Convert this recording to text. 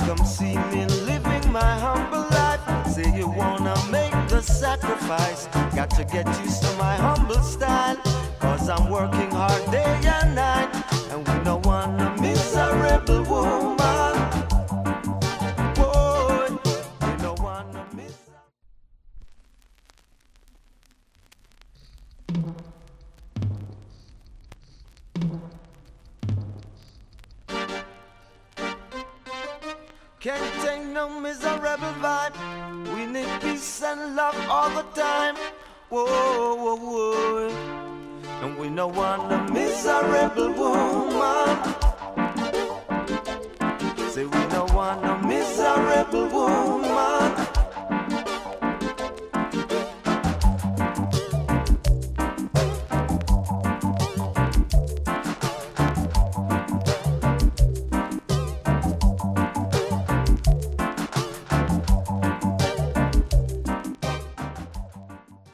come see me living my humble life. Say you wanna make the sacrifice, got to get used to my humble style. Cause I'm working hard day and night, and we don't want a miserable woman. Boy, we don't want a miserable. Can't take no miserable vibe. We need peace and love all the time. Whoa, whoa, whoa. And we don't want a miserable woman.